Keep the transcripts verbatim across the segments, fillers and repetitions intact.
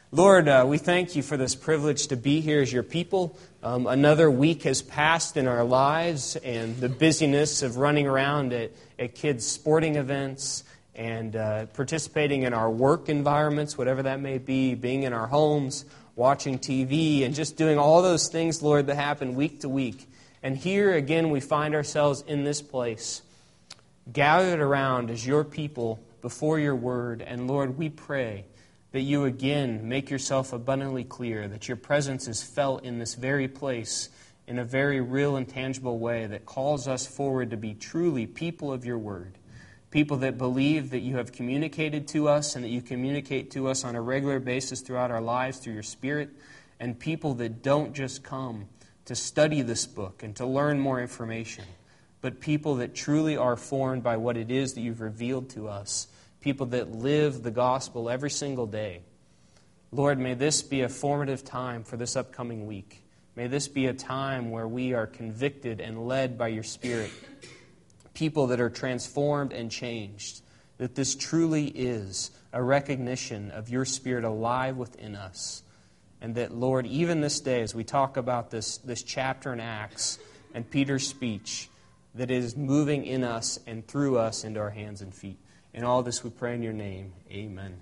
Lord, uh, we thank you for this privilege to be here as your people. Um, another week has passed in our lives, and the busyness of running around at, at kids' sporting events and uh, participating in our work environments, whatever that may be, being in our homes, watching T V, and just doing all those things, Lord, that happen week to week. And here again we find ourselves in this place, gathered around as your people before your word. And Lord, we pray that you again make yourself abundantly clear, that your presence is felt in this very place in a very real and tangible way that calls us forward to be truly people of your word, people that believe that you have communicated to us and that you communicate to us on a regular basis throughout our lives through your Spirit, and people that don't just come to study this book and to learn more information, but people that truly are formed by what it is that you've revealed to us, people that live the gospel every single day. Lord, may this be a formative time for this upcoming week. May this be a time where we are convicted and led by your Spirit, people that are transformed and changed, that this truly is a recognition of your Spirit alive within us. And that, Lord, even this day, as we talk about this, this chapter in Acts and Peter's speech, that it is moving in us and through us into our hands and feet. In all this we pray in your name. Amen.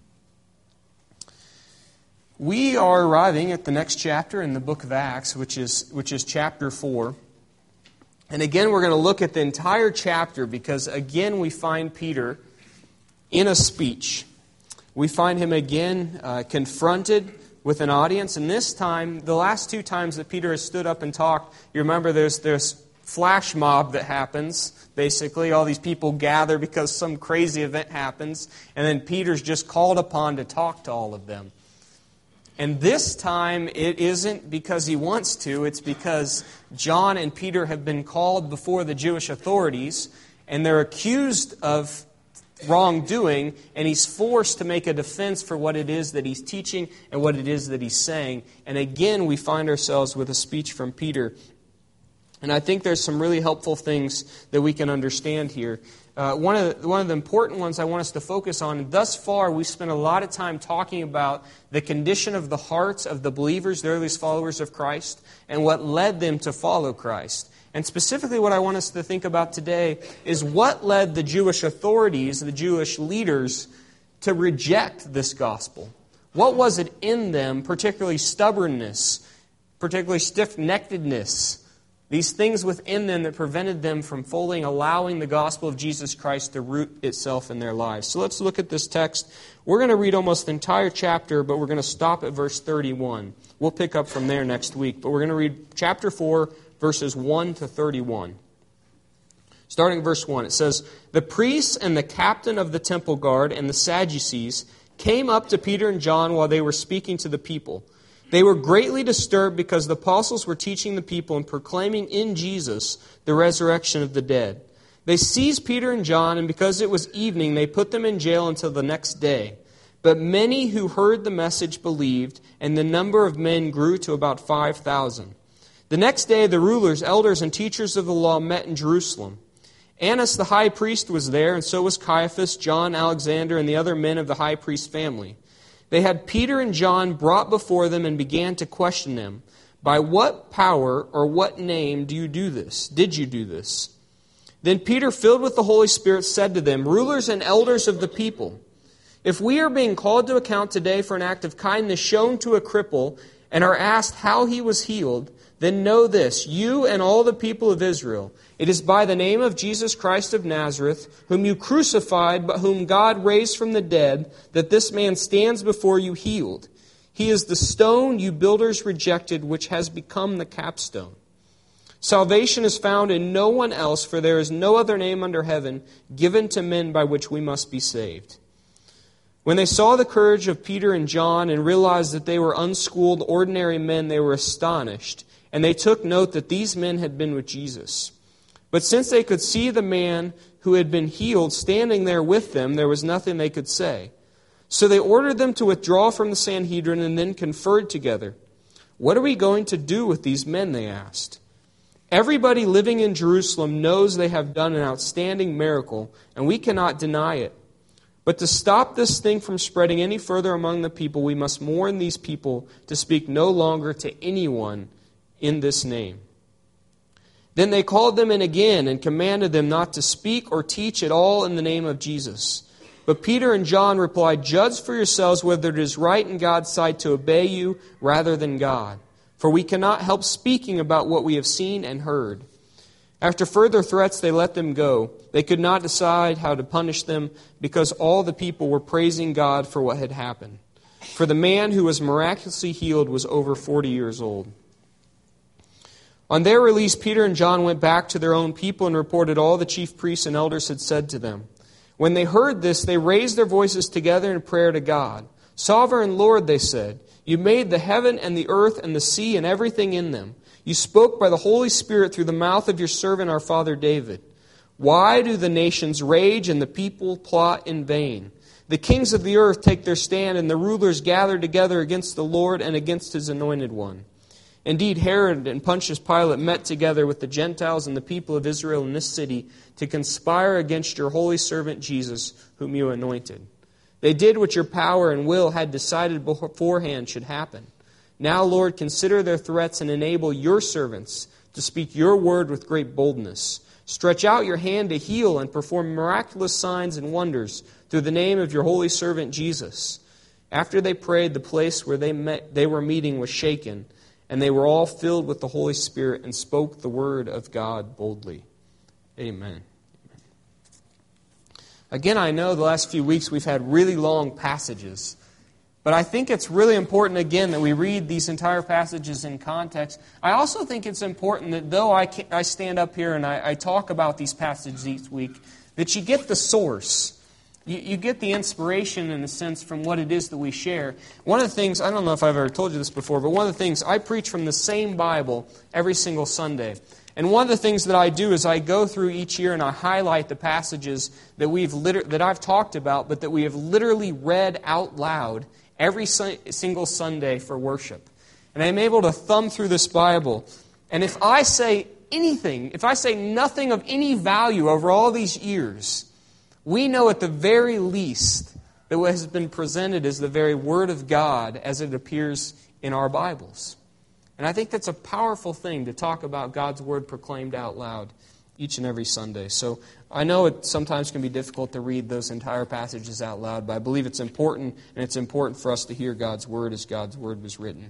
We are arriving at the next chapter in the book of Acts, which is which is chapter four. And again, we're going to look at the entire chapter because, again, we find Peter in a speech. We find him again uh, confronted with an audience. And this time, the last two times that Peter has stood up and talked, you remember there's there's flash mob that happens, basically. All these people gather because some crazy event happens, and then Peter's just called upon to talk to all of them. And this time, it isn't because he wants to, it's because John and Peter have been called before the Jewish authorities, and they're accused of wrongdoing, and he's forced to make a defense for what it is that he's teaching and what it is that he's saying. And again, we find ourselves with a speech from Peter. And I think there's some really helpful things that we can understand here. Uh, one of the, one of the important ones I want us to focus on, thus far we've spent a lot of time talking about the condition of the hearts of the believers, the earliest followers of Christ, and what led them to follow Christ. And specifically what I want us to think about today is what led the Jewish authorities, the Jewish leaders, to reject this gospel. What was it in them, particularly stubbornness, particularly stiff-neckedness, these things within them that prevented them from fully allowing the gospel of Jesus Christ to root itself in their lives. So let's look at this text. We're going to read almost the entire chapter, but we're going to stop at verse thirty-one. We'll pick up from there next week. But we're going to read chapter four, verses one to thirty-one. Starting verse one, it says, "The priests and the captain of the temple guard and the Sadducees came up to Peter and John while they were speaking to the people. They were greatly disturbed because the apostles were teaching the people and proclaiming in Jesus the resurrection of the dead. They seized Peter and John, and because it was evening, they put them in jail until the next day. But many who heard the message believed, and the number of men grew to about five thousand. The next day, the rulers, elders, and teachers of the law met in Jerusalem. Annas the high priest was there, and so was Caiaphas, John, Alexander, and the other men of the high priest's family. They had Peter and John brought before them and began to question them. By what power or what name do you do this? Did you do this? Then Peter, filled with the Holy Spirit, said to them, Rulers and elders of the people, if we are being called to account today for an act of kindness shown to a cripple and are asked how he was healed, then know this, you and all the people of Israel, it is by the name of Jesus Christ of Nazareth, whom you crucified, but whom God raised from the dead, that this man stands before you healed. He is the stone you builders rejected, which has become the capstone. Salvation is found in no one else, for there is no other name under heaven given to men by which we must be saved. When they saw the courage of Peter and John and realized that they were unschooled, ordinary men, they were astonished. And they took note that these men had been with Jesus. But since they could see the man who had been healed standing there with them, there was nothing they could say. So they ordered them to withdraw from the Sanhedrin and then conferred together. What are we going to do with these men, they asked. Everybody living in Jerusalem knows they have done an outstanding miracle, and we cannot deny it. But to stop this thing from spreading any further among the people, we must warn these people to speak no longer to anyone in this name." Then they called them in again and commanded them not to speak or teach at all in the name of Jesus. But Peter and John replied, "Judge for yourselves whether it is right in God's sight to obey you rather than God. For we cannot help speaking about what we have seen and heard." After further threats, they let them go. They could not decide how to punish them because all the people were praising God for what had happened. For the man who was miraculously healed was over forty years old. On their release, Peter and John went back to their own people and reported all the chief priests and elders had said to them. When they heard this, they raised their voices together in prayer to God. "Sovereign Lord," they said, "you made the heaven and the earth and the sea and everything in them. You spoke by the Holy Spirit through the mouth of your servant our father David. Why do the nations rage and the people plot in vain? The kings of the earth take their stand and the rulers gather together against the Lord and against His anointed one." Indeed, Herod and Pontius Pilate met together with the Gentiles and the people of Israel in this city to conspire against your holy servant Jesus, whom you anointed. They did what your power and will had decided beforehand should happen. Now, Lord, consider their threats and enable your servants to speak your word with great boldness. Stretch out your hand to heal and perform miraculous signs and wonders through the name of your holy servant Jesus. After they prayed, the place where they met, they were meeting was shaken, and they were all filled with the Holy Spirit and spoke the word of God boldly. Amen. Again, I know the last few weeks we've had really long passages. But I think it's really important, again, that we read these entire passages in context. I also think it's important that though I, can, I stand up here and I, I talk about these passages each week, that you get the source. You, you get the inspiration, in a sense, from what it is that we share. One of the things, I don't know if I've ever told you this before, but one of the things, I preach from the same Bible every single Sunday. And one of the things that I do is I go through each year and I highlight the passages that we've liter- that I've talked about, but that we have literally read out loud every single Sunday for worship. And I'm able to thumb through this Bible. And if I say anything, if I say nothing of any value over all these years, we know at the very least that what has been presented is the very Word of God as it appears in our Bibles. And I think that's a powerful thing to talk about God's Word proclaimed out loud each and every Sunday. So I know it sometimes can be difficult to read those entire passages out loud, but I believe it's important, and it's important for us to hear God's Word as God's Word was written.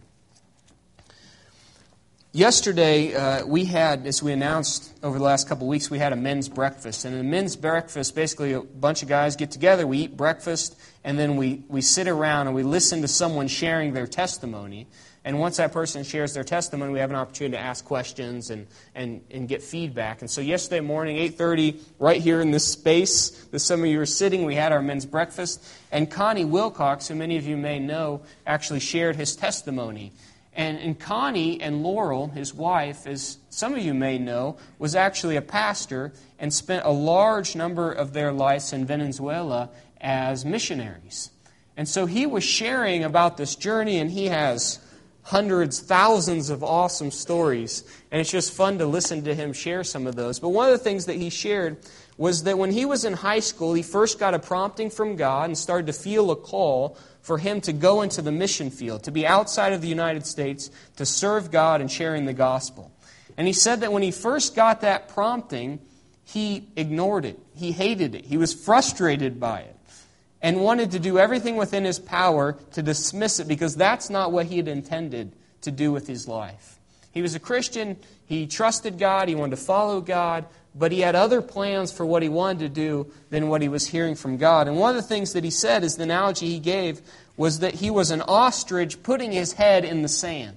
Yesterday, uh, we had, as we announced over the last couple of weeks, we had a men's breakfast. And in a men's breakfast, basically a bunch of guys get together, we eat breakfast, and then we, we sit around and we listen to someone sharing their testimony. And once that person shares their testimony, we have an opportunity to ask questions and, and, and get feedback. And so yesterday morning, eight thirty, right here in this space that some of you are sitting, we had our men's breakfast. And Connie Wilcox, who many of you may know, actually shared his testimony. And, and Connie and Laurel, his wife, as some of you may know, was actually a pastor and spent a large number of their lives in Venezuela as missionaries. And so he was sharing about this journey, and he has hundreds, thousands of awesome stories. And it's just fun to listen to him share some of those. But one of the things that he shared was that when he was in high school, he first got a prompting from God and started to feel a call for him to go into the mission field, to be outside of the United States, to serve God and sharing the gospel. And he said that when he first got that prompting, he ignored it. He hated it. He was frustrated by it and wanted to do everything within his power to dismiss it because that's not what he had intended to do with his life. He was a Christian. He trusted God. He wanted to follow God. But he had other plans for what he wanted to do than what he was hearing from God. And one of the things that he said, is the analogy he gave, was that he was an ostrich putting his head in the sand.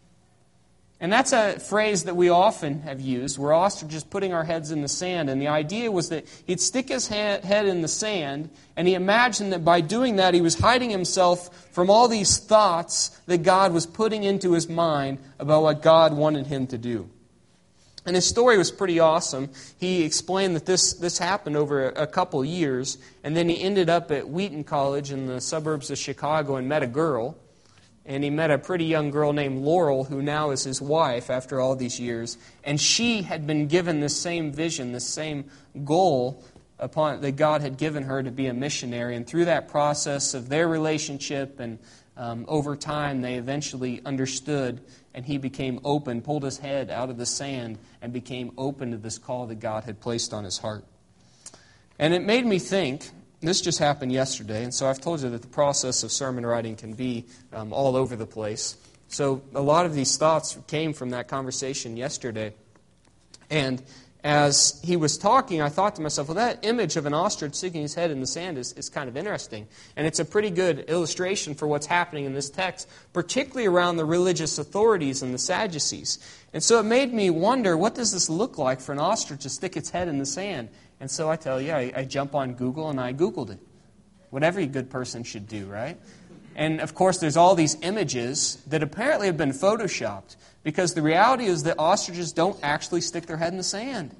And that's a phrase that we often have used. We're ostriches putting our heads in the sand. And the idea was that he'd stick his head in the sand, and he imagined that by doing that, he was hiding himself from all these thoughts that God was putting into his mind about what God wanted him to do. And his story was pretty awesome. He explained that this, this happened over a, a couple years, and then he ended up at Wheaton College in the suburbs of Chicago and met a girl. And he met a pretty young girl named Laurel, who now is his wife after all these years. And she had been given this same vision, this same goal upon that God had given her to be a missionary. And through that process of their relationship and um, over time, they eventually understood, and he became open, pulled his head out of the sand, and became open to this call that God had placed on his heart. And it made me think, this just happened yesterday, and so I've told you that the process of sermon writing can be um, all over the place. So a lot of these thoughts came from that conversation yesterday. And as he was talking, I thought to myself, well, that image of an ostrich sticking his head in the sand is, is kind of interesting. And it's a pretty good illustration for what's happening in this text, particularly around the religious authorities and the Sadducees. And so it made me wonder, what does this look like for an ostrich to stick its head in the sand? And so I tell you, I, I jump on Google and I Googled it. What every good person should do, right? And of course, there's all these images that apparently have been photoshopped, because the reality is that ostriches don't actually stick their head in the sand.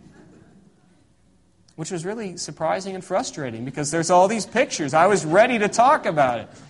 Which was really surprising and frustrating, because there's all these pictures. I was ready to talk about it.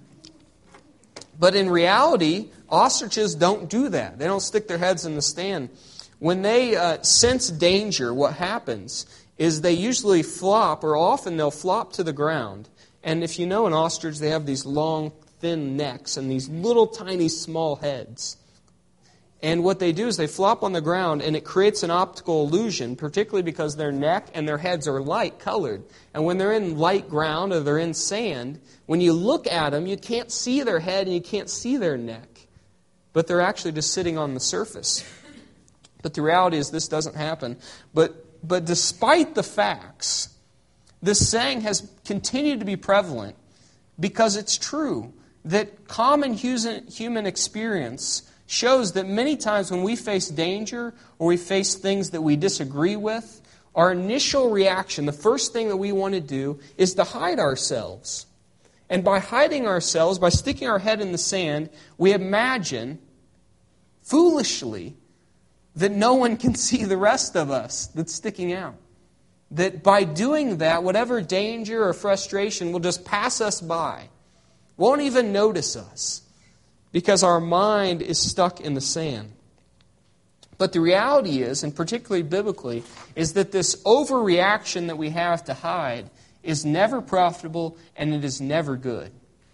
But in reality, ostriches don't do that. They don't stick their heads in the sand. When they uh, sense danger, what happens is they usually flop, or often they'll flop to the ground. And if you know an ostrich, they have these long, thin necks and these little, tiny, small heads. And what they do is they flop on the ground, and it creates an optical illusion, particularly because their neck and their heads are light-colored. And when they're in light ground or they're in sand, when you look at them, you can't see their head and you can't see their neck. But they're actually just sitting on the surface. But the reality is this doesn't happen. But But despite the facts, this saying has continued to be prevalent because it's true that common human experience shows that many times when we face danger or we face things that we disagree with, our initial reaction, the first thing that we want to do, is to hide ourselves. And by hiding ourselves, by sticking our head in the sand, we imagine, foolishly, that no one can see the rest of us that's sticking out. That by doing that, whatever danger or frustration will just pass us by. Won't even notice us. Because our mind is stuck in the sand. But the reality is, and particularly biblically, is that this overreaction that we have to hide is never profitable and it is never good.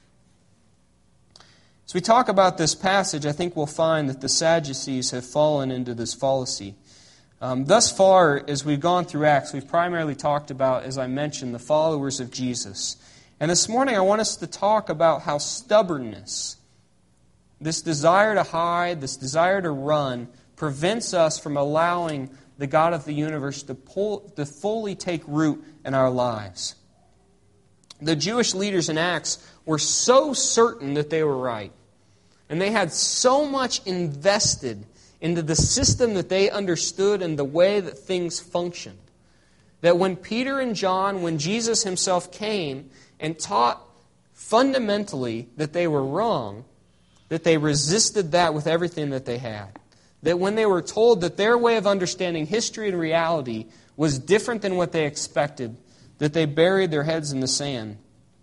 As we talk about this passage, I think we'll find that the Sadducees have fallen into this fallacy. Um, thus far, as we've gone through Acts, we've primarily talked about, as I mentioned, the followers of Jesus. And this morning I want us to talk about how stubbornness, this desire to hide, this desire to run, prevents us from allowing the God of the universe to, pull, to fully take root in our lives. The Jewish leaders in Acts were so certain that they were right. And they had so much invested into the system that they understood and the way that things functioned, that when Peter and John, when Jesus himself came and taught fundamentally that they were wrong, that they resisted that with everything that they had. That when they were told that their way of understanding history and reality was different than what they expected, that they buried their heads in the sand.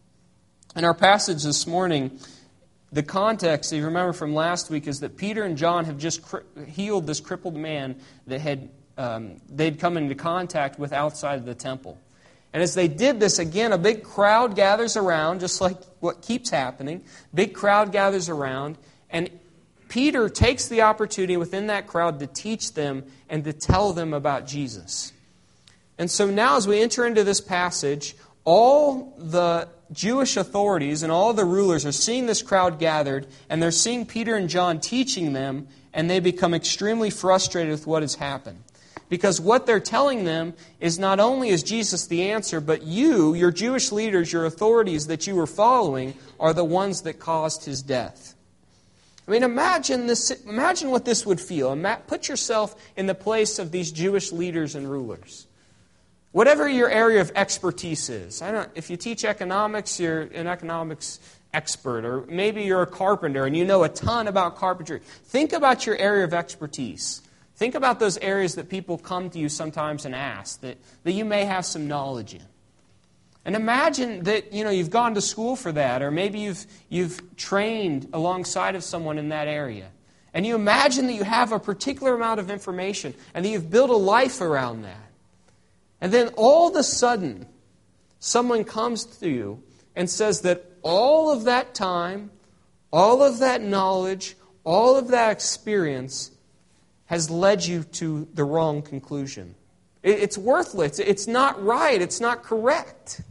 In our passage this morning, the context, if you remember from last week, is that Peter and John have just cri- healed this crippled man that had um, they'd come into contact with outside of the temple. And as they did this, again, a big crowd gathers around, just like what keeps happening. Big crowd gathers around, and Peter takes the opportunity within that crowd to teach them and to tell them about Jesus. And so now as we enter into this passage, all the Jewish authorities and all the rulers are seeing this crowd gathered, and they're seeing Peter and John teaching them, and they become extremely frustrated with what has happened. Because what they're telling them is not only is Jesus the answer, but you, your Jewish leaders, your authorities that you were following, are the ones that caused his death. I mean, imagine this. Imagine what this would feel. Put yourself in the place of these Jewish leaders and rulers. Whatever your area of expertise is. I don't, if you teach economics, you're an economics expert. Or maybe you're a carpenter and you know a ton about carpentry. Think about your area of expertise. Think about those areas that people come to you sometimes and ask, that, that you may have some knowledge in. And imagine that, you know, you've gone to school for that, or maybe you've you've trained alongside of someone in that area. And you imagine that you have a particular amount of information and that you've built a life around that. And then all of a sudden, someone comes to you and says that all of that time, all of that knowledge, all of that experience has led you to the wrong conclusion. It's worthless. It's not right. It's not correct.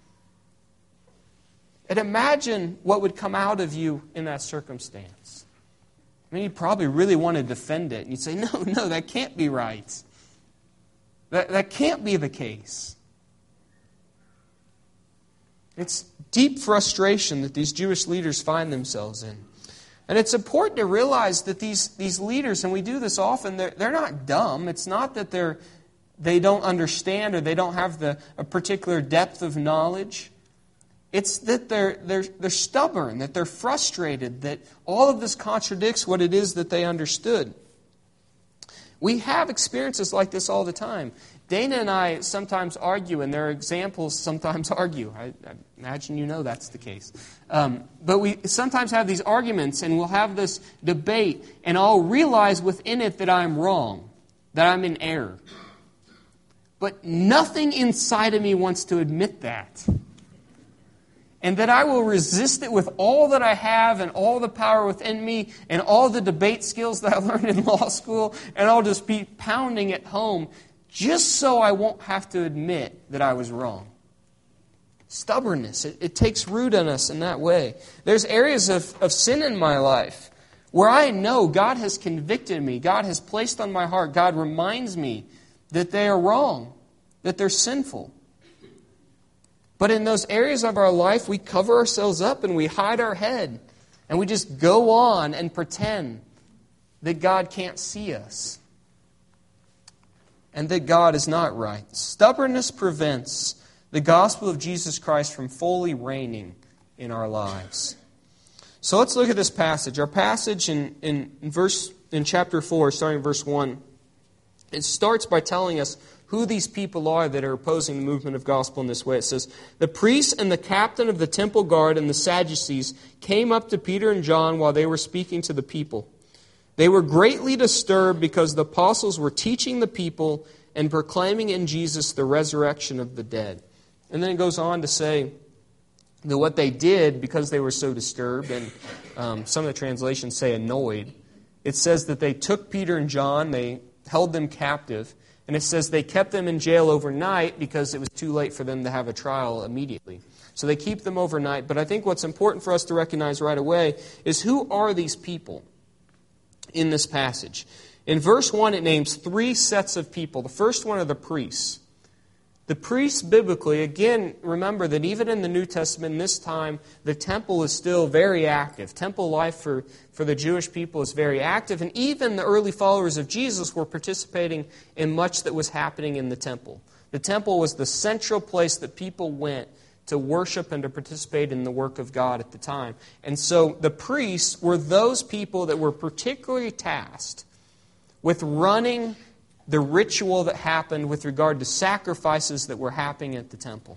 And imagine what would come out of you in that circumstance. I mean, you'd probably really want to defend it. And you'd say, no, no, that can't be right. That, that can't be the case. It's deep frustration that these Jewish leaders find themselves in. And it's important to realize that these, these leaders, and we do this often, they're, they're not dumb. It's not that they're, they don't understand or they don't have the, a particular depth of knowledge. It's that they're, they're, they're stubborn, that they're frustrated, that all of this contradicts what it is that they understood. We have experiences like this all the time. Dana and I sometimes argue, and their examples sometimes argue. I, I imagine you know that's the case. Um, but we sometimes have these arguments, and we'll have this debate, and I'll realize within it that I'm wrong, that I'm in error. But nothing inside of me wants to admit that. And that I will resist it with all that I have and all the power within me and all the debate skills that I learned in law school, and I'll just be pounding it home just so I won't have to admit that I was wrong. Stubbornness, it, it takes root in us in that way. There's areas of, of sin in my life where I know God has convicted me, God has placed on my heart, God reminds me that they are wrong, that they're sinful. But in those areas of our life, we cover ourselves up and we hide our head. And we just go on and pretend that God can't see us. And that God is not right. Stubbornness prevents the gospel of Jesus Christ from fully reigning in our lives. So let's look at this passage. Our passage in, in, in, verse, in chapter four, starting in verse one, it starts by telling us who these people are that are opposing the movement of gospel in this way. It says, the priests and the captain of the temple guard and the Sadducees came up to Peter and John while they were speaking to the people. They were greatly disturbed because the apostles were teaching the people and proclaiming in Jesus the resurrection of the dead. And then it goes on to say that what they did, because they were so disturbed, and um, some of the translations say annoyed, it says that they took Peter and John, they held them captive, and it says they kept them in jail overnight because it was too late for them to have a trial immediately. So they keep them overnight. But I think what's important for us to recognize right away is who are these people in this passage. In verse one, it names three sets of people. The first one are the priests. The priests biblically, again, remember that even in the New Testament, in this time, the temple is still very active. Temple life for, for the Jewish people is very active. And even the early followers of Jesus were participating in much that was happening in the temple. The temple was the central place that people went to worship and to participate in the work of God at the time. And so the priests were those people that were particularly tasked with running the ritual that happened with regard to sacrifices that were happening at the temple.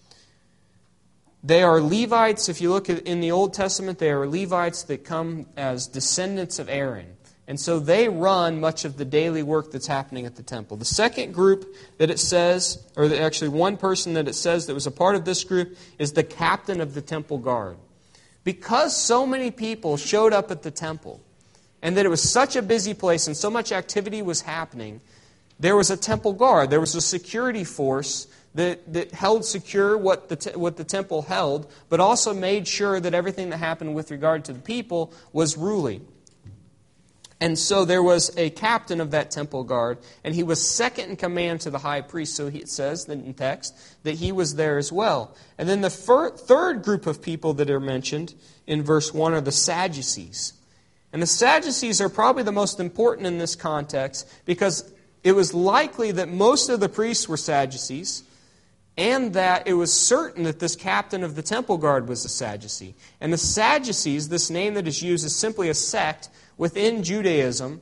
They are Levites. If you look at in the Old Testament, they are Levites that come as descendants of Aaron. And so they run much of the daily work that's happening at the temple. The second group that it says, or actually one person that it says that was a part of this group, is the captain of the temple guard. Because so many people showed up at the temple, and that it was such a busy place and so much activity was happening, there was a temple guard. There was a security force that, that held secure what the, te- what the temple held, but also made sure that everything that happened with regard to the people was ruling. And so there was a captain of that temple guard, and he was second in command to the high priest. So he, it says in text that he was there as well. And then the fir- third group of people that are mentioned in verse one are the Sadducees. And the Sadducees are probably the most important in this context because it was likely that most of the priests were Sadducees, and that it was certain that this captain of the temple guard was a Sadducee. And the Sadducees, this name that is used, is simply a sect within Judaism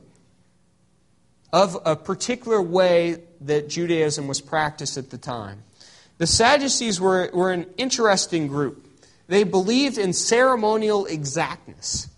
of a particular way that Judaism was practiced at the time. The Sadducees were, were an interesting group. They believed in ceremonial exactness.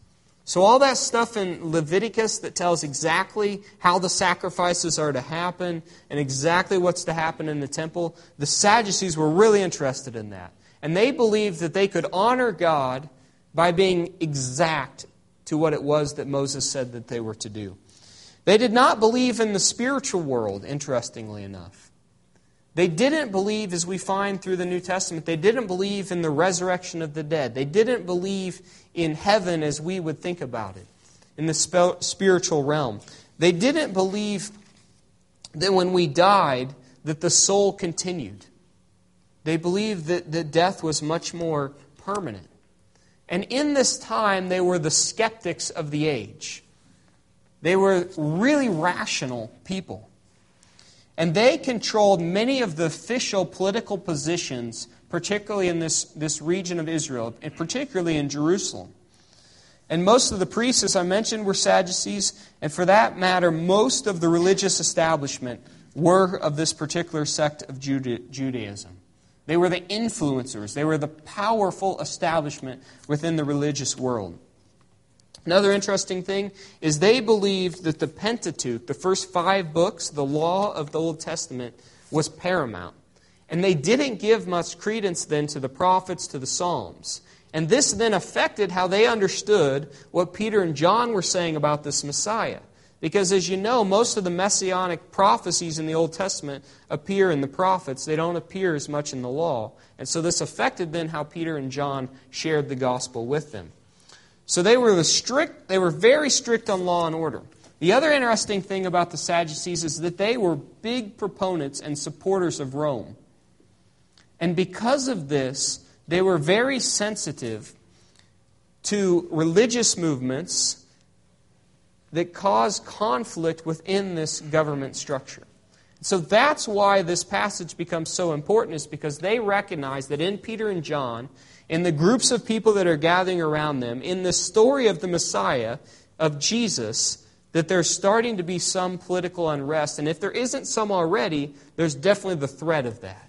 So all that stuff in Leviticus that tells exactly how the sacrifices are to happen and exactly what's to happen in the temple, the Sadducees were really interested in that. And they believed that they could honor God by being exact to what it was that Moses said that they were to do. They did not believe in the spiritual world, interestingly enough. They didn't believe, as we find through the New Testament, they didn't believe in the resurrection of the dead. They didn't believe in heaven as we would think about it, in the spiritual realm. They didn't believe that when we died, that the soul continued. They believed that, that death was much more permanent. And in this time, they were the skeptics of the age. They were really rational people. And they controlled many of the official political positions, particularly in this, this region of Israel, and particularly in Jerusalem. And most of the priests, as I mentioned, were Sadducees, and for that matter, most of the religious establishment were of this particular sect of Juda- Judaism. They were the influencers. They were the powerful establishment within the religious world. Another interesting thing is they believed that the Pentateuch, the first five books, the law of the Old Testament, was paramount. And they didn't give much credence then to the prophets, to the Psalms. And this then affected how they understood what Peter and John were saying about this Messiah. Because as you know, most of the messianic prophecies in the Old Testament appear in the prophets. They don't appear as much in the law. And so this affected then how Peter and John shared the gospel with them. So they were the strict, they were very strict on law and order. The other interesting thing about the Sadducees is that they were big proponents and supporters of Rome. And because of this, they were very sensitive to religious movements that caused conflict within this government structure. So that's why this passage becomes so important, is because they recognize that in Peter and John, in the groups of people that are gathering around them, in the story of the Messiah, of Jesus, that there's starting to be some political unrest. And if there isn't some already, there's definitely the threat of that.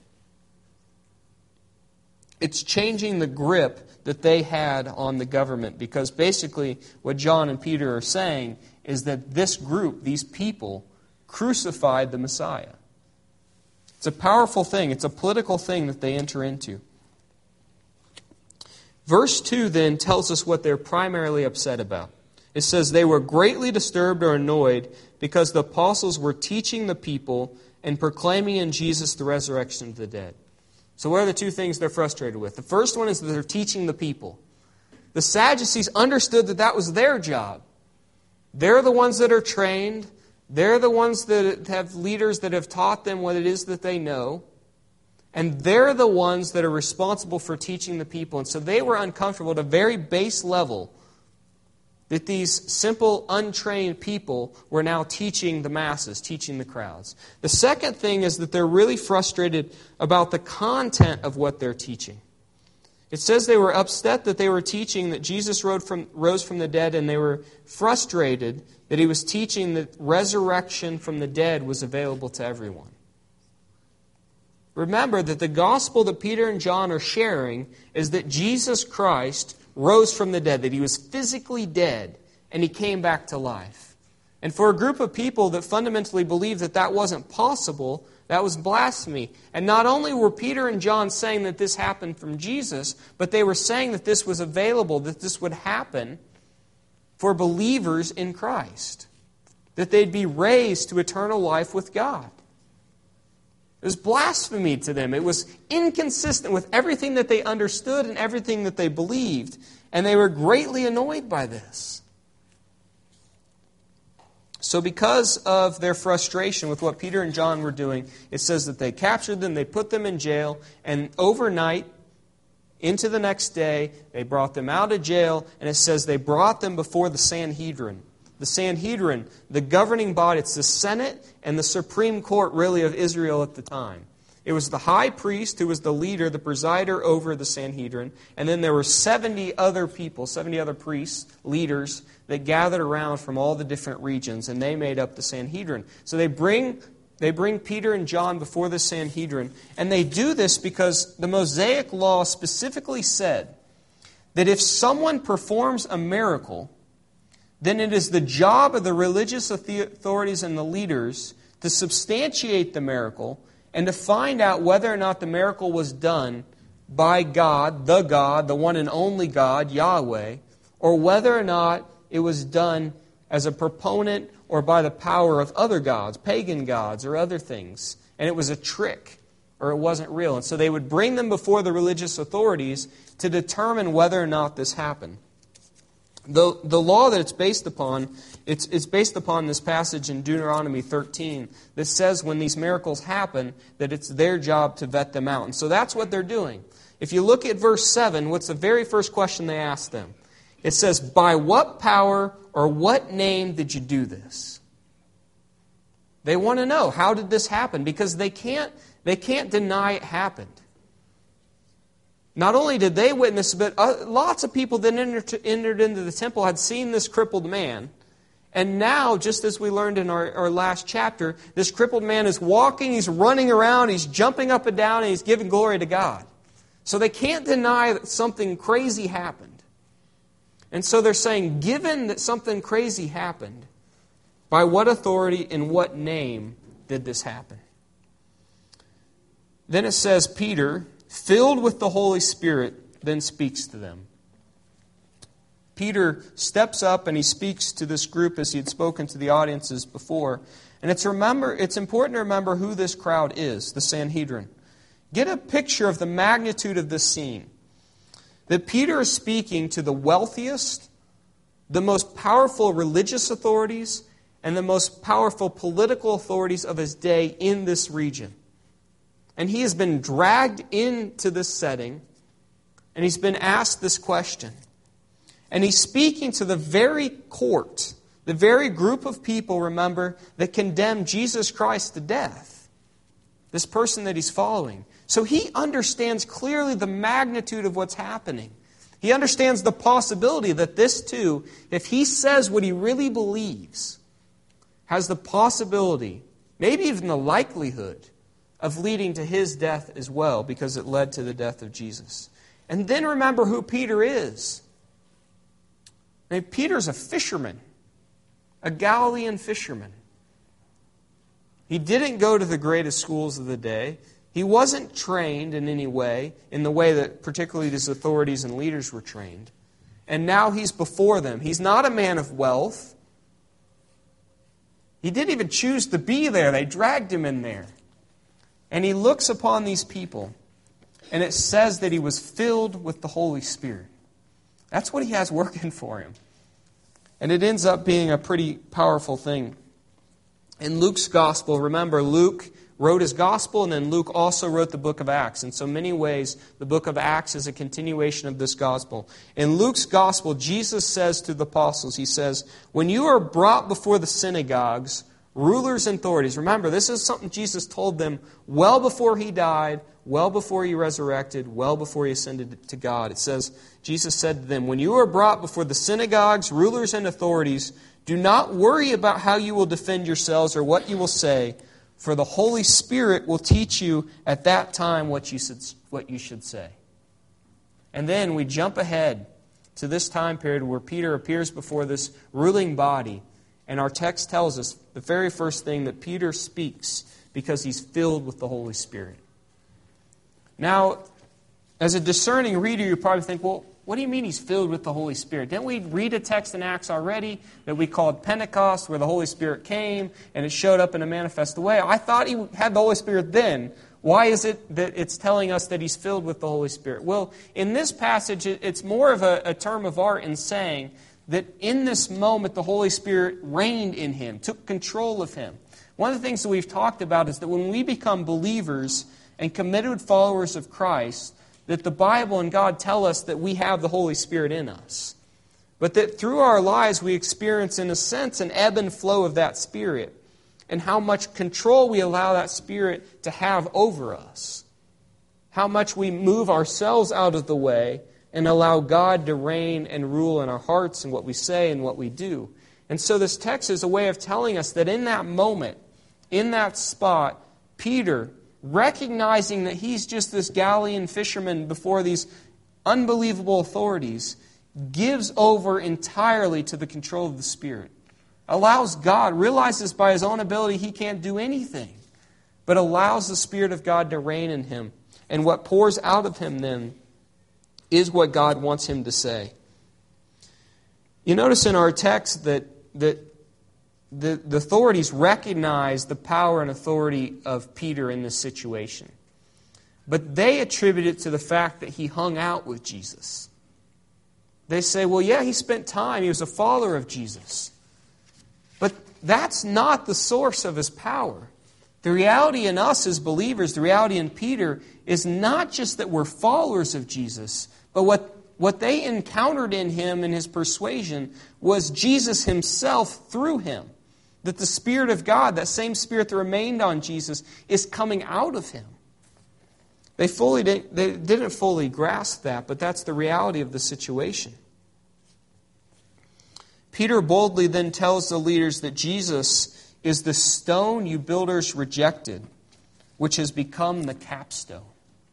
It's changing the grip that they had on the government, because basically what John and Peter are saying is that this group, these people, crucified the Messiah. It's a powerful thing. It's a political thing that they enter into. Verse two then tells us what they're primarily upset about. It says, they were greatly disturbed or annoyed because the apostles were teaching the people and proclaiming in Jesus the resurrection of the dead. So what are the two things they're frustrated with? The first one is that they're teaching the people. The Sadducees understood that that was their job. They're the ones that are trained. They're the ones that have leaders that have taught them what it is that they know. And they're the ones that are responsible for teaching the people. And so they were uncomfortable at a very base level that these simple, untrained people were now teaching the masses, teaching the crowds. The second thing is that they're really frustrated about the content of what they're teaching. It says they were upset that they were teaching that Jesus rose from, rose from the dead, and they were frustrated that he was teaching that resurrection from the dead was available to everyone. Remember that the gospel that Peter and John are sharing is that Jesus Christ rose from the dead, that he was physically dead, and he came back to life. And for a group of people that fundamentally believed that that wasn't possible, that was blasphemy. And not only were Peter and John saying that this happened from Jesus, but they were saying that this was available, that this would happen for believers in Christ, that they'd be raised to eternal life with God. It was blasphemy to them. It was inconsistent with everything that they understood and everything that they believed. And they were greatly annoyed by this. So because of their frustration with what Peter and John were doing, it says that they captured them, they put them in jail, and overnight, into the next day, they brought them out of jail, and it says they brought them before the Sanhedrin. The Sanhedrin, the governing body, it's the Senate and the Supreme Court, really, of Israel at the time. It was the high priest who was the leader, the presider over the Sanhedrin, and then there were seventy other people, seventy other priests, leaders, that gathered around from all the different regions, and they made up the Sanhedrin. So they bring, they bring Peter and John before the Sanhedrin, and they do this because the Mosaic Law specifically said that if someone performs a miracle, then it is the job of the religious authorities and the leaders to substantiate the miracle and to find out whether or not the miracle was done by God, the God, the one and only God, Yahweh, or whether or not it was done as a proponent or by the power of other gods, pagan gods or other things, and it was a trick or it wasn't real. And so they would bring them before the religious authorities to determine whether or not this happened. The, the law that it's based upon, it's, it's based upon this passage in Deuteronomy thirteen that says when these miracles happen, that it's their job to vet them out. And so that's what they're doing. If you look at verse seven, what's the very first question they ask them? It says, by what power or what name did you do this? They want to know, how did this happen? Because they can't, they can't deny it happened. Not only did they witness, but uh, lots of people that entered, entered into the temple had seen this crippled man. And now, just as we learned in our, our last chapter, this crippled man is walking, he's running around, he's jumping up and down, and he's giving glory to God. So they can't deny that something crazy happened. And so they're saying, given that something crazy happened, by what authority, in what name did this happen? Then it says, Peter, filled with the Holy Spirit, then speaks to them. Peter steps up and he speaks to this group as he had spoken to the audiences before. And it's remember it's important to remember who this crowd is, the Sanhedrin. Get a picture of the magnitude of this scene. That Peter is speaking to the wealthiest, the most powerful religious authorities, and the most powerful political authorities of his day in this region. And he has been dragged into this setting, and he's been asked this question. And he's speaking to the very court, the very group of people, remember, that condemned Jesus Christ to death. This person that he's following. So he understands clearly the magnitude of what's happening. He understands the possibility that this too, if he says what he really believes, has the possibility, maybe even the likelihood, of leading to his death as well, because it led to the death of Jesus. And then remember who Peter is. I mean, Peter's a fisherman, a Galilean fisherman. He didn't go to the greatest schools of the day. He wasn't trained in any way, in the way that particularly these authorities and leaders were trained. And now he's before them. He's not a man of wealth. He didn't even choose to be there. They dragged him in there. And he looks upon these people, and it says that he was filled with the Holy Spirit. That's what he has working for him. And it ends up being a pretty powerful thing. In Luke's gospel, remember, Luke wrote his gospel, and then Luke also wrote the book of Acts. In so many ways, the book of Acts is a continuation of this gospel. In Luke's gospel, Jesus says to the apostles, he says, when you are brought before the synagogues, rulers and authorities. Remember, this is something Jesus told them well before he died, well before he resurrected, well before he ascended to God. It says, Jesus said to them, when you are brought before the synagogues, rulers and authorities, do not worry about how you will defend yourselves or what you will say, for the Holy Spirit will teach you at that time what you should, what you should say. And then we jump ahead to this time period where Peter appears before this ruling body. And our text tells us the very first thing that Peter speaks because he's filled with the Holy Spirit. Now, as a discerning reader, you probably think, well, what do you mean he's filled with the Holy Spirit? Didn't we read a text in Acts already that we called Pentecost, where the Holy Spirit came and it showed up in a manifest way? I thought he had the Holy Spirit then. Why is it that it's telling us that he's filled with the Holy Spirit? Well, in this passage, it's more of a, a term of art in saying that in this moment, the Holy Spirit reigned in him, took control of him. One of the things that we've talked about is that when we become believers and committed followers of Christ, that the Bible and God tell us that we have the Holy Spirit in us. But that through our lives we experience, in a sense, an ebb and flow of that Spirit, and how much control we allow that Spirit to have over us. How much we move ourselves out of the way and allow God to reign and rule in our hearts and what we say and what we do. And so this text is a way of telling us that in that moment, in that spot, Peter, recognizing that he's just this Galilean fisherman before these unbelievable authorities, gives over entirely to the control of the Spirit. Allows God, realizes by his own ability he can't do anything, but allows the Spirit of God to reign in him. And what pours out of him then is what God wants him to say. You notice in our text that, that the, the authorities recognize the power and authority of Peter in this situation. But they attribute it to the fact that he hung out with Jesus. They say, well, yeah, he spent time. He was a follower of Jesus. But that's not the source of his power. The reality in us as believers, the reality in Peter, is not just that we're followers of Jesus, but what, what they encountered in him and his persuasion was Jesus himself through him. That the Spirit of God, that same Spirit that remained on Jesus, is coming out of him. They fully didn't, they didn't fully grasp that, but that's the reality of the situation. Peter boldly then tells the leaders that Jesus is the stone you builders rejected, which has become the capstone.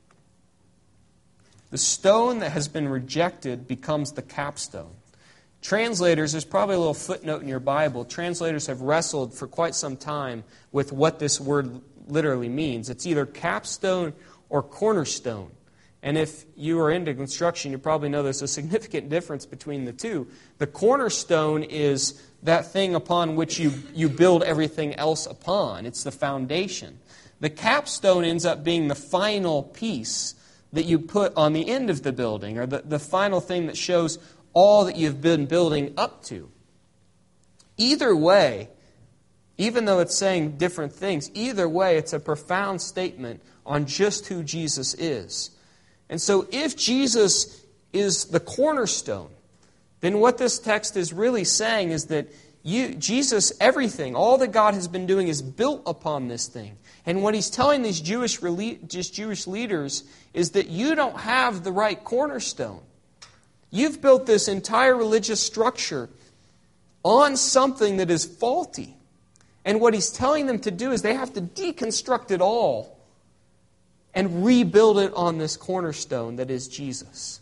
The stone that has been rejected becomes the capstone. Translators, there's probably a little footnote in your Bible. Translators have wrestled for quite some time with what this word literally means. It's either capstone or cornerstone. And if you are into construction, you probably know there's a significant difference between the two. The cornerstone is that thing upon which you, you build everything else upon. It's the foundation. The capstone ends up being the final piece that you put on the end of the building, or the, the final thing that shows all that you've been building up to. Either way, even though it's saying different things, either way, it's a profound statement on just who Jesus is. And so if Jesus is the cornerstone, then what this text is really saying is that you, Jesus, everything, all that God has been doing is built upon this thing. And what he's telling these Jewish, just Jewish leaders is that you don't have the right cornerstone. You've built this entire religious structure on something that is faulty. And what he's telling them to do is they have to deconstruct it all and rebuild it on this cornerstone that is Jesus.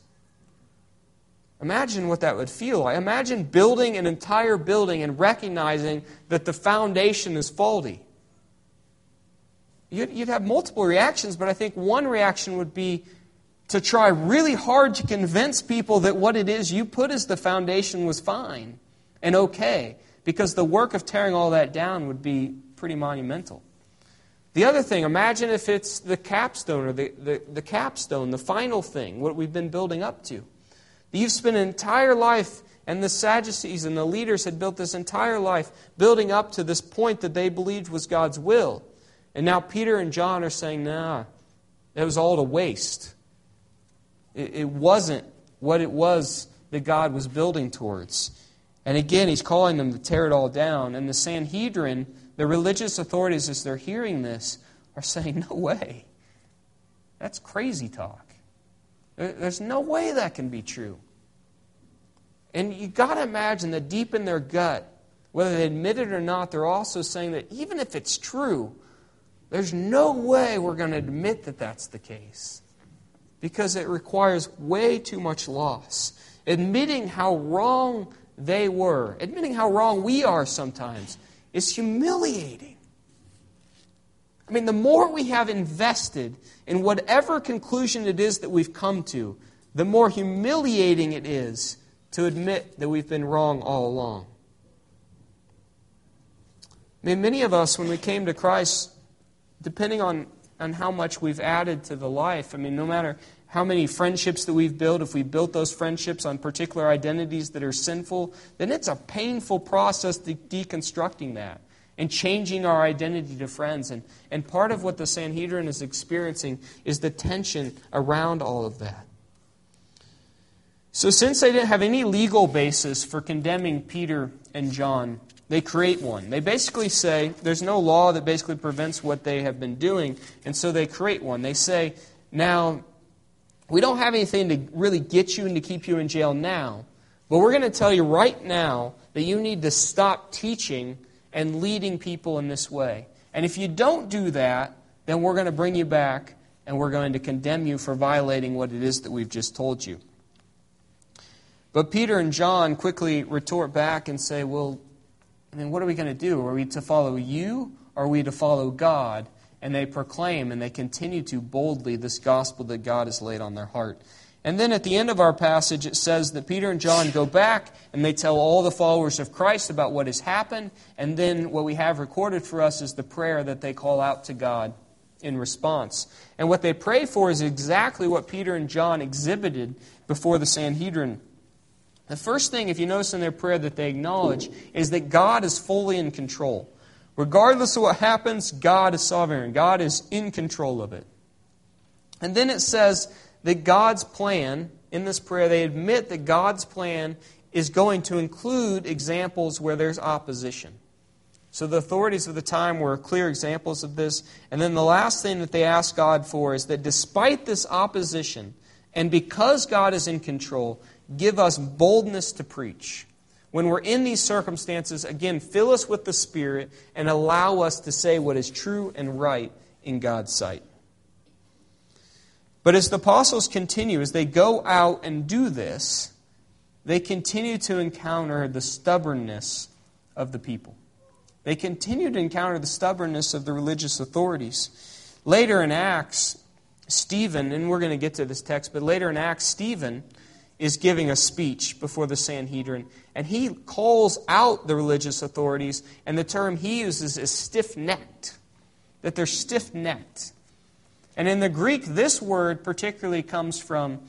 Imagine what that would feel like. Imagine building an entire building and recognizing that the foundation is faulty. You'd, you'd have multiple reactions, but I think one reaction would be to try really hard to convince people that what it is you put as the foundation was fine and okay, because the work of tearing all that down would be pretty monumental. The other thing, imagine if it's the capstone or the, the, the capstone, the final thing, what we've been building up to. You've spent an entire life, and the Sadducees and the leaders had built this entire life building up to this point that they believed was God's will. And now Peter and John are saying, nah, it was all to waste. It, it wasn't what it was that God was building towards. And again, he's calling them to tear it all down. And the Sanhedrin, the religious authorities, as they're hearing this, are saying, no way. That's crazy talk. There's no way that can be true. And you've got to imagine that deep in their gut, whether they admit it or not, they're also saying that even if it's true, there's no way we're going to admit that that's the case. Because it requires way too much loss. Admitting how wrong they were, admitting how wrong we are sometimes, is humiliating. I mean, the more we have invested in whatever conclusion it is that we've come to, the more humiliating it is to admit that we've been wrong all along. I mean, many of us, when we came to Christ, depending on, on how much we've added to the life, I mean, no matter how many friendships that we've built, if we built those friendships on particular identities that are sinful, then it's a painful process de- deconstructing that and changing our identity to friends. And, and part of what the Sanhedrin is experiencing is the tension around all of that. So since they didn't have any legal basis for condemning Peter and John, they create one. They basically say, there's no law that basically prevents what they have been doing, and so they create one. They say, now, we don't have anything to really get you and to keep you in jail now, but we're going to tell you right now that you need to stop teaching and leading people in this way. And if you don't do that, then we're going to bring you back and we're going to condemn you for violating what it is that we've just told you. But Peter and John quickly retort back and say, well, I mean, what are we going to do? Are we to follow you, or are we to follow God? And they proclaim and they continue to boldly this gospel that God has laid on their heart. And then at the end of our passage, it says that Peter and John go back and they tell all the followers of Christ about what has happened. And then what we have recorded for us is the prayer that they call out to God in response. And what they pray for is exactly what Peter and John exhibited before the Sanhedrin. The first thing, if you notice in their prayer that they acknowledge, is that God is fully in control. Regardless of what happens, God is sovereign. God is in control of it. And then it says that God's plan, in this prayer, they admit that God's plan is going to include examples where there's opposition. So the authorities of the time were clear examples of this. And then the last thing that they ask God for is that despite this opposition, and because God is in control, give us boldness to preach. When we're in these circumstances, again, fill us with the Spirit and allow us to say what is true and right in God's sight. But as the apostles continue, as they go out and do this, they continue to encounter the stubbornness of the people. They continue to encounter the stubbornness of the religious authorities. Later in Acts, Stephen, and we're going to get to this text, but later in Acts, Stephen is giving a speech before the Sanhedrin, and he calls out the religious authorities, and the term he uses is stiff-necked, that they're stiff-necked. And in the Greek, this word particularly comes from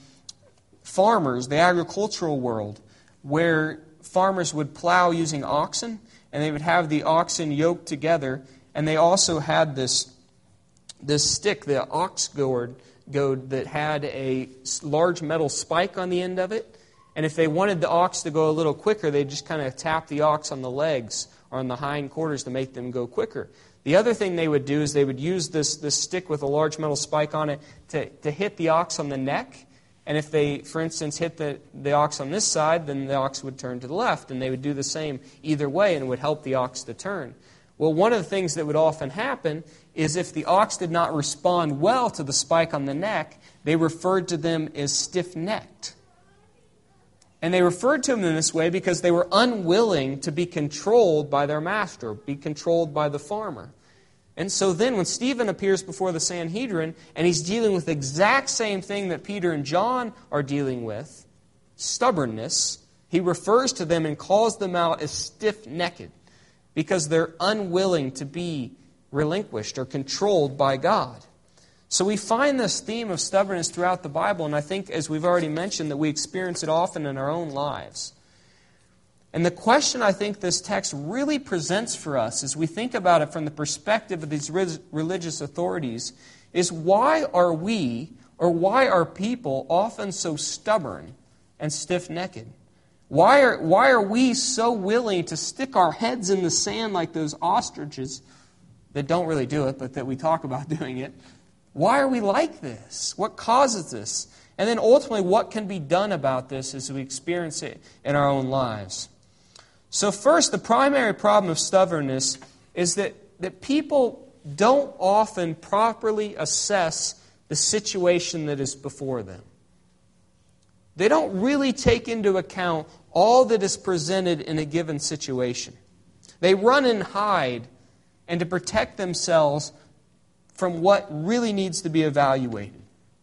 farmers, the agricultural world, where farmers would plow using oxen, and they would have the oxen yoked together, and they also had this, this stick, the ox goad, goad that had a large metal spike on the end of it. And if they wanted the ox to go a little quicker, they'd just kind of tap the ox on the legs or on the hind quarters to make them go quicker. The other thing they would do is they would use this, this stick with a large metal spike on it to, to hit the ox on the neck. And if they, for instance, hit the, the ox on this side, then the ox would turn to the left. And they would do the same either way, and it would help the ox to turn. Well, one of the things that would often happen is if the ox did not respond well to the spike on the neck, they referred to them as stiff-necked. And they referred to them in this way because they were unwilling to be controlled by their master, be controlled by the farmer. And so then when Stephen appears before the Sanhedrin and he's dealing with the exact same thing that Peter and John are dealing with, stubbornness, he refers to them and calls them out as stiff-necked because they're unwilling to be relinquished or controlled by God. So we find this theme of stubbornness throughout the Bible, and I think, as we've already mentioned, that we experience it often in our own lives. And the question I think this text really presents for us, as we think about it from the perspective of these religious authorities, is why are we, or why are people often so stubborn and stiff-necked? Why are, why are we so willing to stick our heads in the sand like those ostriches that don't really do it, but that we talk about doing it? Why are we like this? What causes this? And then ultimately, what can be done about this as we experience it in our own lives? So first, the primary problem of stubbornness is that, that people don't often properly assess the situation that is before them. They don't really take into account all that is presented in a given situation. They run and hide, and to protect themselves from what really needs to be evaluated.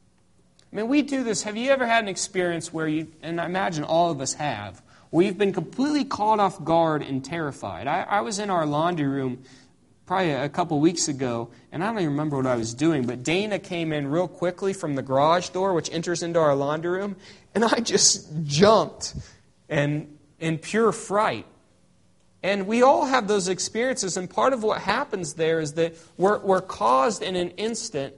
I mean, we do this. Have you ever had an experience where you, and I imagine all of us have, where you've been completely caught off guard and terrified? I, I was in our laundry room probably a couple weeks ago, and I don't even remember what I was doing, but Dana came in real quickly from the garage door, which enters into our laundry room, and I just jumped and in pure fright. And we all have those experiences, and part of what happens there is that we're, we're caused in an instant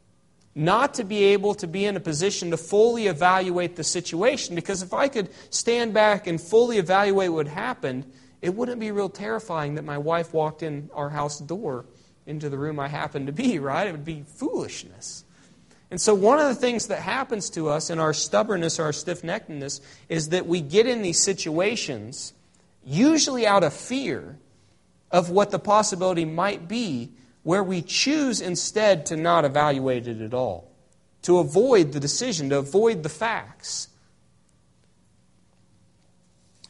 not to be able to be in a position to fully evaluate the situation. Because if I could stand back and fully evaluate what happened, it wouldn't be real terrifying that my wife walked in our house door into the room I happened to be, right? It would be foolishness. And so one of the things that happens to us in our stubbornness or our stiff-neckedness is that we get in these situations usually out of fear of what the possibility might be, where we choose instead to not evaluate it at all, to avoid the decision, to avoid the facts.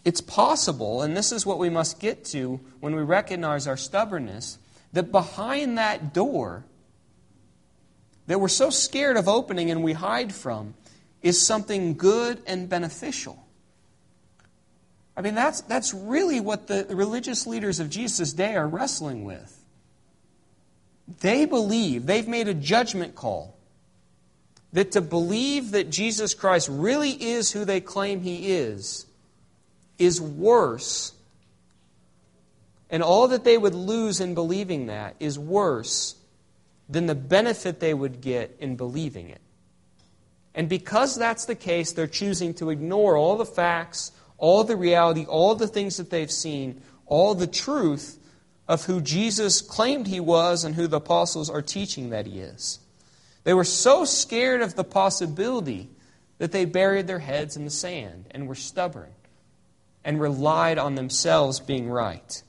it's possible, and this is what we must get to when we recognize our stubbornness, that behind that door that we're so scared of opening and we hide from is something good and beneficial. I mean, that's, that's really what the religious leaders of Jesus' day are wrestling with. They believe, they've made a judgment call, that to believe that Jesus Christ really is who they claim He is, is worse, and all that they would lose in believing that is worse than the benefit they would get in believing it. And because that's the case, they're choosing to ignore all the facts, all the reality, all the things that they've seen, all the truth of who Jesus claimed He was and who the apostles are teaching that He is. They were so scared of the possibility that they buried their heads in the sand and were stubborn and relied on themselves being right.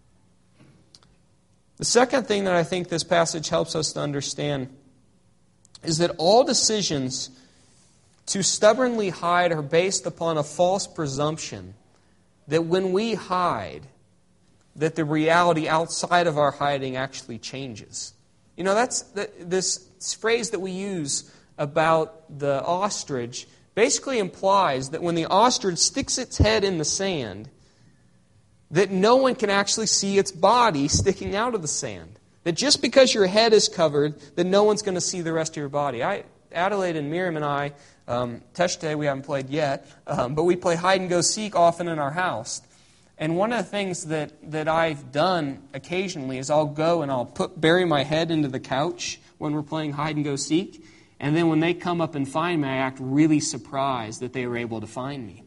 The second thing that I think this passage helps us to understand is that all decisions to stubbornly hide are based upon a false presumption that when we hide, that the reality outside of our hiding actually changes. You know, that's the, this phrase that we use about the ostrich basically implies that when the ostrich sticks its head in the sand, that no one can actually see its body sticking out of the sand. That just because your head is covered, that no one's going to see the rest of your body. I, Adelaide and Miriam and I, um, Teshte we haven't played yet, um, but we play hide and go seek often in our house. And one of the things that, that I've done occasionally is I'll go and I'll put bury my head into the couch when we're playing hide and go seek. And then when they come up and find me, I act really surprised that they were able to find me.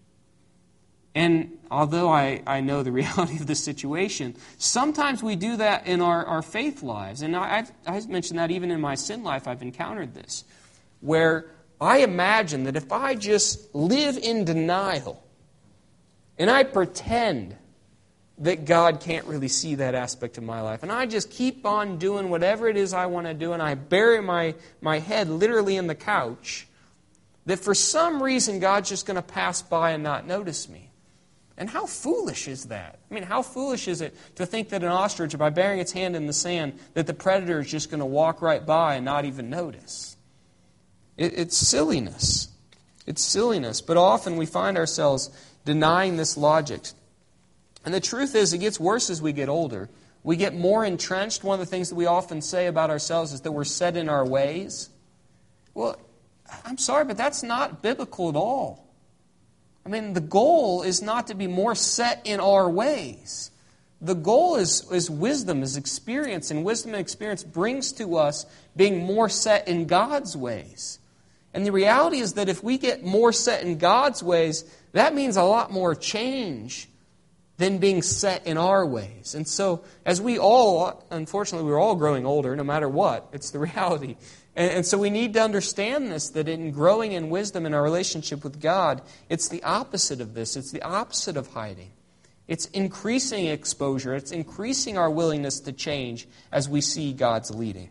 And although I, I know the reality of the situation, sometimes we do that in our, our faith lives. And I, I've, I've mentioned that even in my sin life, I've encountered this. Where I imagine that if I just live in denial, and I pretend that God can't really see that aspect of my life, and I just keep on doing whatever it is I want to do, and I bury my, my head literally in the couch, that for some reason God's just going to pass by and not notice me. And how foolish is that? I mean, how foolish is it to think that an ostrich, by burying its hand in the sand, that the predator is just going to walk right by and not even notice? It, it's silliness. It's silliness. But often we find ourselves denying this logic. And the truth is, it gets worse as we get older. We get more entrenched. One of the things that we often say about ourselves is that we're set in our ways. Well, I'm sorry, but that's not biblical at all. I mean, the goal is not to be more set in our ways. The goal is, is wisdom, is experience, and wisdom and experience brings to us being more set in God's ways. And the reality is that if we get more set in God's ways, that means a lot more change than being set in our ways. And so, as we all, unfortunately, we're all growing older, no matter what. It's the reality. And, and so we need to understand this, that in growing in wisdom in our relationship with God, it's the opposite of this. It's the opposite of hiding. It's increasing exposure. It's increasing our willingness to change as we see God's leading.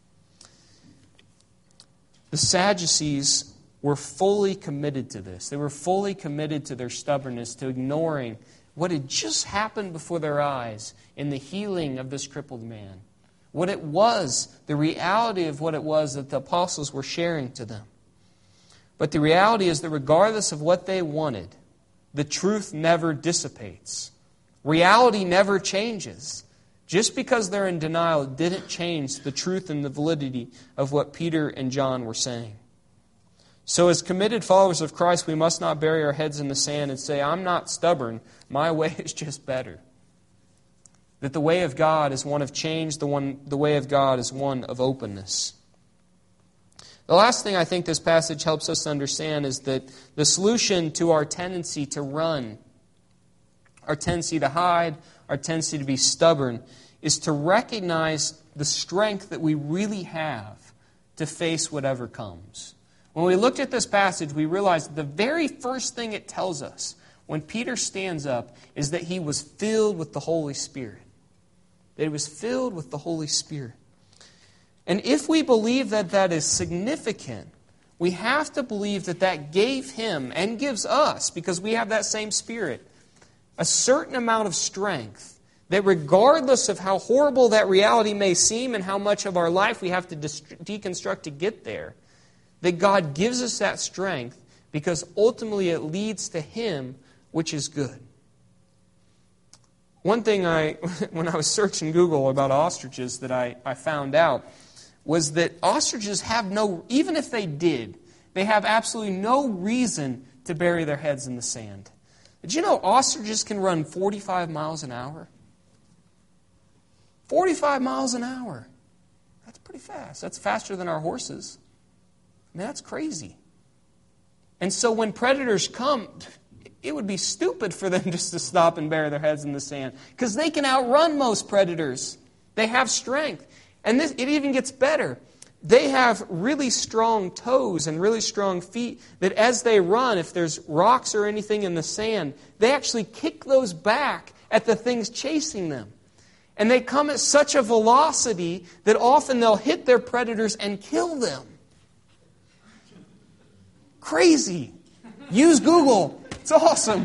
The Sadducees were fully committed to this. They were fully committed to their stubbornness, to ignoring what had just happened before their eyes in the healing of this crippled man. What it was, the reality of what it was that the apostles were sharing to them. But the reality is that regardless of what they wanted, the truth never dissipates. Reality never changes. Just because they're in denial didn't change the truth and the validity of what Peter and John were saying. So as committed followers of Christ, we must not bury our heads in the sand and say, I'm not stubborn, my way is just better. That the way of God is one of change, the, one, the way of God is one of openness. The last thing I think this passage helps us understand is that the solution to our tendency to run, our tendency to hide, our tendency to be stubborn, is to recognize the strength that we really have to face whatever comes. When we looked at this passage, we realized the very first thing it tells us when Peter stands up is that he was filled with the Holy Spirit. That he was filled with the Holy Spirit. And if we believe that that is significant, we have to believe that that gave him and gives us, because we have that same Spirit, a certain amount of strength that regardless of how horrible that reality may seem and how much of our life we have to deconstruct to get there, that God gives us that strength because ultimately it leads to Him, which is good. One thing I, when I was searching Google about ostriches that I, I found out was that ostriches have no, even if they did, they have absolutely no reason to bury their heads in the sand. Did you know ostriches can run forty-five miles an hour? forty-five miles an hour. That's pretty fast. That's faster than our horses. I mean, that's crazy. And so when predators come, it would be stupid for them just to stop and bury their heads in the sand, because they can outrun most predators. They have strength. And this, it even gets better. They have really strong toes and really strong feet that as they run, if there's rocks or anything in the sand, they actually kick those back at the things chasing them. And they come at such a velocity that often they'll hit their predators and kill them. Crazy. Use Google. It's awesome.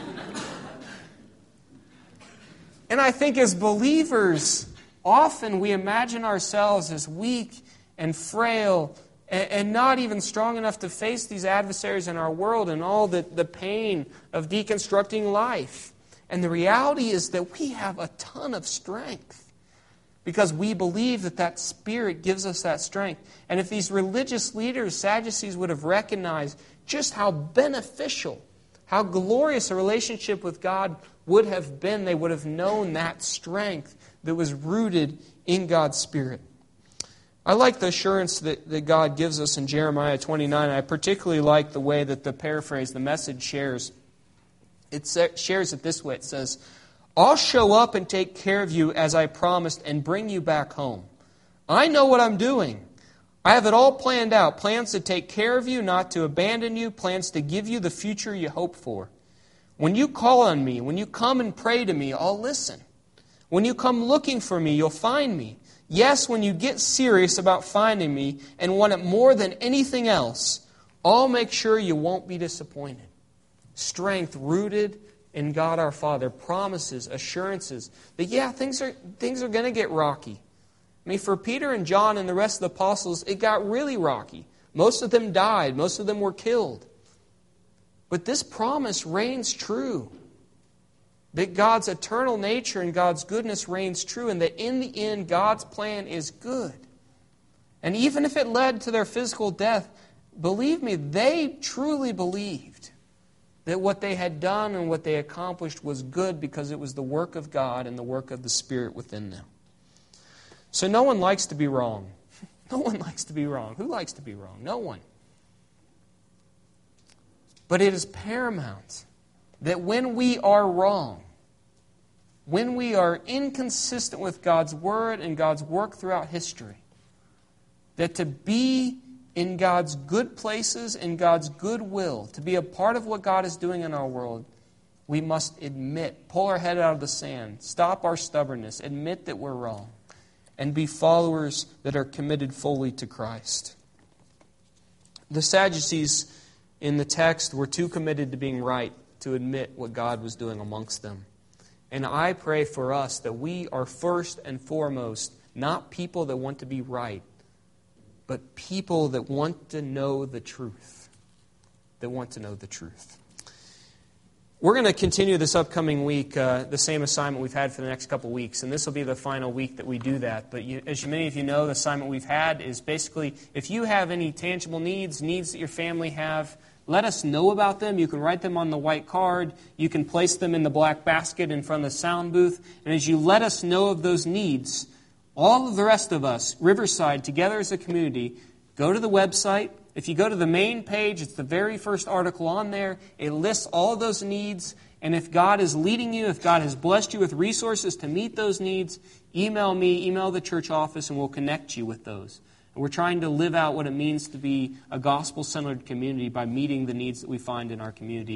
And I think as believers, often we imagine ourselves as weak and frail and, and not even strong enough to face these adversaries in our world and all the, the pain of deconstructing life. And the reality is that we have a ton of strength because we believe that that Spirit gives us that strength. And if these religious leaders, Sadducees, would have recognized just how beneficial, how glorious a relationship with God would have been, they would have known that strength that was rooted in God's Spirit. I like the assurance that, that God gives us in Jeremiah twenty-nine. I particularly like the way that the paraphrase, the Message, shares. It shares it this way. It says, I'll show up and take care of you as I promised and bring you back home. I know what I'm doing. I have it all planned out. Plans to take care of you, not to abandon you. Plans to give you the future you hope for. When you call on me, when you come and pray to me, I'll listen. When you come looking for me, you'll find me. Yes, when you get serious about finding me and want it more than anything else, I'll make sure you won't be disappointed. Strength rooted in God our Father, promises, assurances that, yeah, things are things are going to get rocky. I mean, for Peter and John and the rest of the apostles, it got really rocky. Most of them died. Most of them were killed. But this promise reigns true. That God's eternal nature and God's goodness reigns true, and that in the end, God's plan is good. And even if it led to their physical death, believe me, they truly believed that what they had done and what they accomplished was good because it was the work of God and the work of the Spirit within them. So no one likes to be wrong. No one likes to be wrong. Who likes to be wrong? No one. But it is paramount that when we are wrong, when we are inconsistent with God's Word and God's work throughout history, that to be in God's good places, in God's good will, to be a part of what God is doing in our world, we must admit, pull our head out of the sand, stop our stubbornness, admit that we're wrong, and be followers that are committed fully to Christ. The Sadducees in the text were too committed to being right to admit what God was doing amongst them. And I pray for us that we are first and foremost not people that want to be right, but people that want to know the truth. That want to know the truth. We're going to continue this upcoming week, uh, the same assignment we've had for the next couple weeks, and this will be the final week that we do that. But you, as many of you know, the assignment we've had is basically, if you have any tangible needs, needs that your family have, let us know about them. You can write them on the white card. You can place them in the black basket in front of the sound booth. And as you let us know of those needs, all of the rest of us, Riverside, together as a community, go to the website. If you go to the main page, it's the very first article on there. It lists all of those needs. And if God is leading you, if God has blessed you with resources to meet those needs, email me, email the church office, and we'll connect you with those. And we're trying to live out what it means to be a gospel-centered community by meeting the needs that we find in our community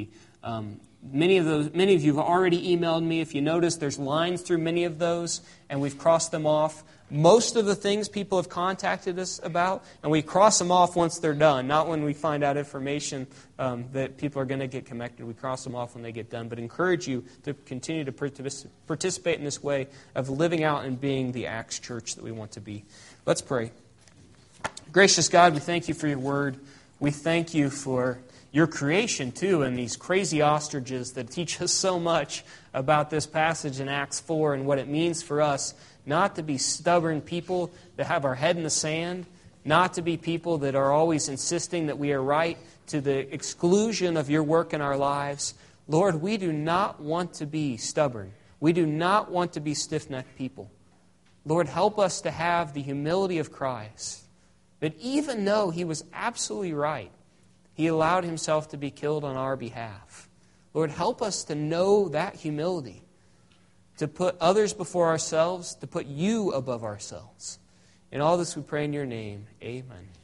Um, many of those, many of you have already emailed me. If you notice, there's lines through many of those, and we've crossed them off. Most of the things people have contacted us about, and we cross them off once they're done, not when we find out information um, that people are going to get connected. We cross them off when they get done, but encourage you to continue to partic- participate in this way of living out and being the Acts church that we want to be. Let's pray. Gracious God, we thank you for your word. We thank you for your creation, too, and these crazy ostriches that teach us so much about this passage in Acts four and what it means for us not to be stubborn people that have our head in the sand, not to be people that are always insisting that we are right to the exclusion of your work in our lives. Lord, we do not want to be stubborn. We do not want to be stiff-necked people. Lord, help us to have the humility of Christ, that even though He was absolutely right, He allowed Himself to be killed on our behalf. Lord, help us to know that humility, to put others before ourselves, to put you above ourselves. In all this we pray in your name. Amen.